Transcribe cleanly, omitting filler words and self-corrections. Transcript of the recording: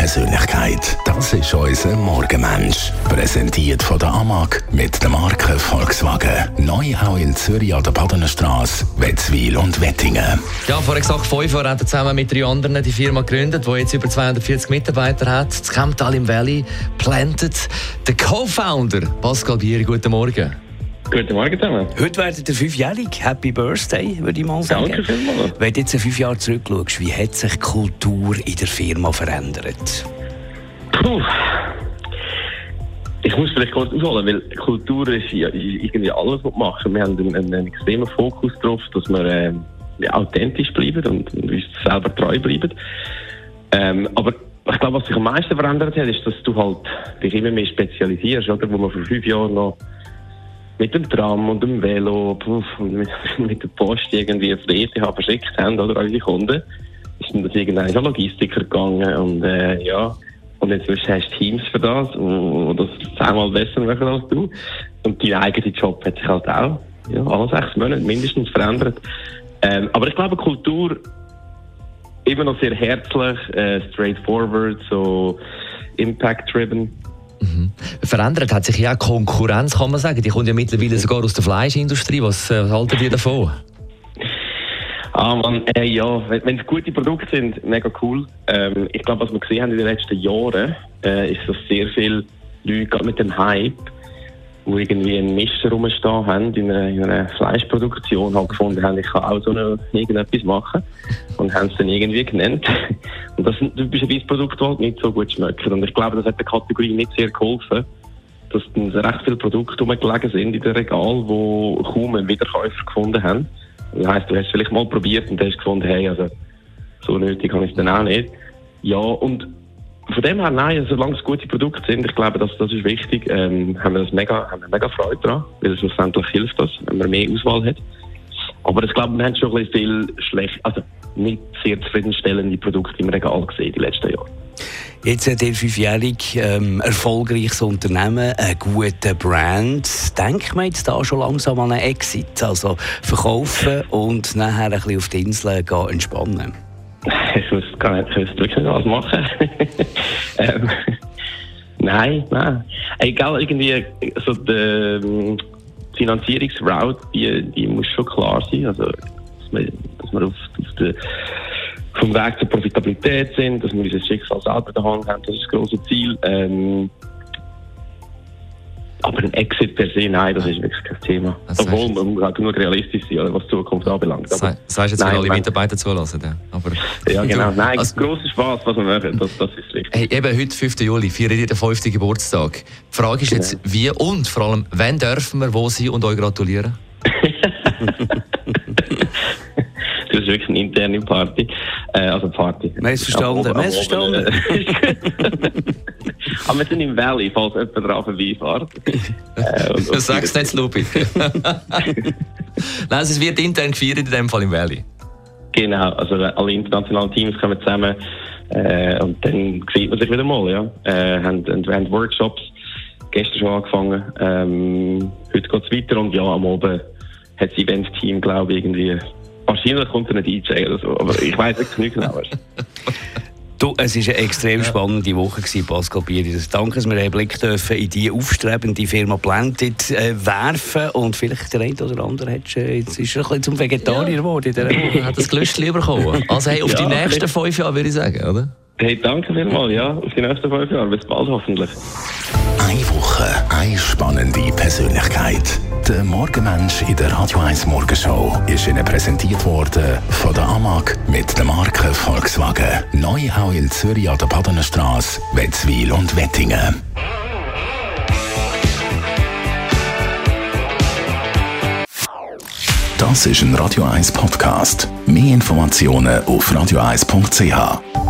Persönlichkeit. Das ist unser Morgenmensch. Präsentiert von der AMAG mit der Marke Volkswagen. Neu auch in Zürich an der Badenstrasse, Wetzwil und Wettingen. Ja, vorher gesagt, 5 Jahre hat er zusammen mit 3 anderen die Firma gegründet, die jetzt über 240 Mitarbeiter hat. Das Kemptal im Valley plantet. Der Co-Founder, Pascal Bieri, guten Morgen. Guten Morgen zusammen. Heute werdet ihr 5-jährig. Happy Birthday, würde ich mal sagen. Danke vielmals. Wenn du jetzt 5 Jahre zurückschaust, wie hat sich die Kultur in der Firma verändert? Puh. Ich muss vielleicht kurz ausholen, weil Kultur ist irgendwie alles, was wir machen. Wir haben einen extremen Fokus darauf, dass wir authentisch bleiben und uns selber treu bleiben. Aber ich glaube, was sich am meisten verändert hat, ist, dass du halt dich immer mehr spezialisierst, oder? Wo man vor 5 Jahren noch mit dem Tram und dem Velo und mit der Post irgendwie auf die ETH verschickt haben, oder unsere Kunden, ist dann das irgendein Logistiker gegangen und und inzwischen hast du Teams für das, die das 10-mal besser machen als du. Und dein eigener Job hat sich halt auch alle 6 Monate mindestens verändert. Aber ich glaube, Kultur immer noch sehr herzlich, straightforward, so impact-driven. Verändert hat sich ja auch Konkurrenz, kann man sagen. Die kommt ja mittlerweile sogar aus der Fleischindustrie. Was haltet ihr davon? Wenn es gute Produkte sind, mega cool. Ich glaube, was wir gesehen haben in den letzten Jahren, ist, dass sehr viele Leute, gerade mit dem Hype, die irgendwie einen Mischer rumstehen haben, in einer Fleischproduktion, halt gefunden haben, ich kann auch irgendetwas machen. Und haben es dann irgendwie genannt. Und das sind typischerweise Produkte, die halt nicht so gut schmecken. Und ich glaube, das hat der Kategorie nicht sehr geholfen, dass dann recht viele Produkte rumgelegen sind in den Regalen, die kaum einen Wiederkäufer gefunden haben. Das heisst, du hast es vielleicht mal probiert und hast gefunden, hey, also so nötig habe ich es dann auch nicht. Ja, und von dem her, nein, solange es gute Produkte sind, ich glaube, das ist wichtig, haben wir mega Freude daran, weil schlussendlich hilft das, wenn man mehr Auswahl hat. Aber ich glaube, wir haben schon ein bisschen nicht sehr zufriedenstellende Produkte im Regal gesehen die letzten Jahre. Jetzt hat ihr 5-jährig erfolgreiches Unternehmen, einen guten Brand. Denkt man jetzt da schon langsam an einen Exit? Also verkaufen und nachher ein bisschen auf die Insel gehen, entspannen? Ich wüsste wirklich nicht, was machen. Nein. Egal, irgendwie so die Finanzierungsroute, die muss schon klar sein. Also, dass wir vom Weg zur Profitabilität sind, dass wir unser Schicksal selber in der Hand haben, das ist das grosse Ziel. Aber ein Exit per se, nein, das ist wirklich kein Thema. Obwohl man muss halt genug realistisch sein, was die Zukunft anbelangt. Sagst du jetzt, wenn alle Mitarbeiter zulassen? Aber ja, genau. Nein, grosser Spass, was wir machen, das ist wichtig. Hey, eben heute, 5. Juli, feiert ihr den 5. Geburtstag. Die Frage ist jetzt, wie und vor allem, wann dürfen wir wo sein und euch gratulieren? Das ist wirklich eine interne Party. Party. Missverstanden. Aber wir sind im Valley, falls jemand drauf vorbeifährt. Sag's nicht, Lupi. Nein, es wird intern gefeiert, in dem Fall im Valley. Genau, also alle internationalen Teams kommen zusammen und dann sieht man sich wieder mal. Ja. Wir haben Workshops, gestern schon angefangen. Heute geht es weiter und ja, am Abend hat das Event-Team, glaube ich, irgendwie... Wahrscheinlich kommt ein DJ oder so, aber ich weiss nicht genau. Du, es war eine extrem spannende Woche, Pascal Bieri. Danke, dass wir einen Blick dürfen in die aufstrebende Firma Planted werfen. Und vielleicht der eine oder andere jetzt ist er ein bisschen zum Vegetarier geworden. Er hat das Gelüstchen bekommen. Also hey, auf die nächsten 5 Jahre, würde ich sagen, oder? Hey, danke vielmals, ja. Auf die nächsten 5 Jahre. Bis bald hoffentlich. Eine Woche, eine spannende Persönlichkeit. Der Morgenmensch in der Radio 1 Morgenshow ist Ihnen präsentiert worden von der AMAG mit der Marke Volkswagen. Neu auch in Zürich an der Badenstrasse, Wetzwil und Wettingen. Das ist ein Radio 1 Podcast. Mehr Informationen auf radio1.ch.